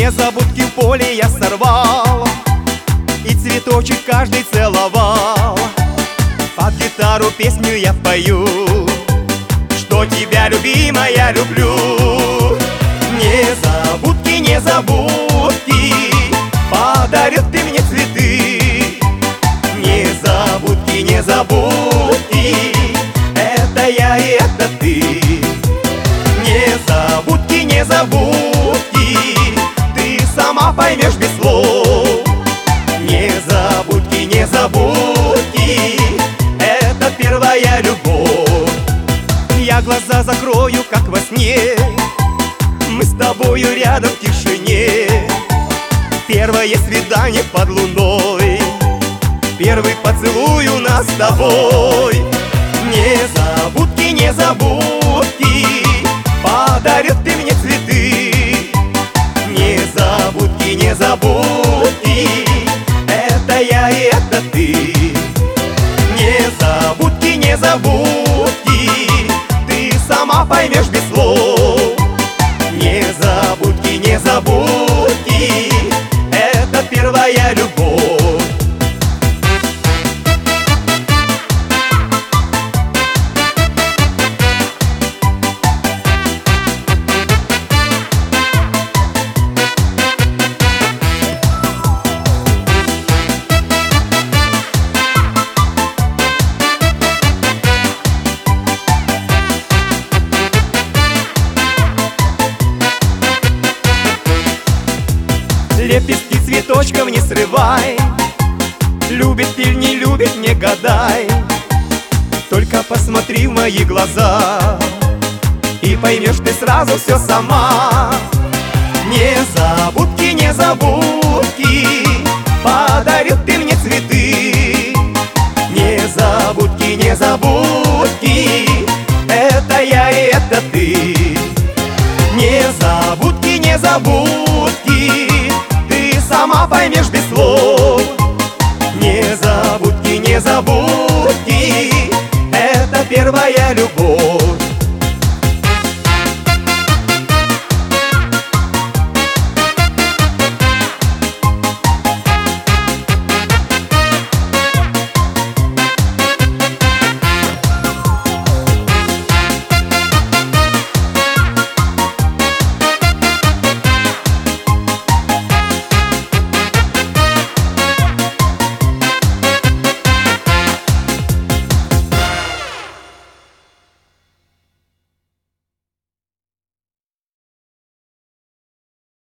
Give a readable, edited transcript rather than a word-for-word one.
Незабудки в поле я сорвал и цветочек каждый целовал. Под гитару песню я пою, что тебя, любимая, люблю. Незабудки, незабудки, подарят ты мне цветы. Незабудки, незабудки, это я и это ты. Незабудки, незабудки, ты сама поймешь без слов. Незабудки, незабудки, это первая любовь. Я глаза закрою, как во сне, мы с тобою рядом в тишине. Первое свидание под луной, первый поцелуй у нас с тобой. Незабудки, незабудки, подарят ты мне цветы. Незабудки, незабудки, это я и это ты. Незабудки, незабудки, ты сама поймешь без слов. Незабудки, незабудки, это первая любовь. Лепестки цветочков не срывай, любит или не любит, не гадай. Только посмотри в мои глаза, и поймешь ты сразу все сама. Незабудки, незабудки, подарил ты мне цветы. Незабудки, незабудки, это я и это ты. Незабудки, незабудки, сама поймешь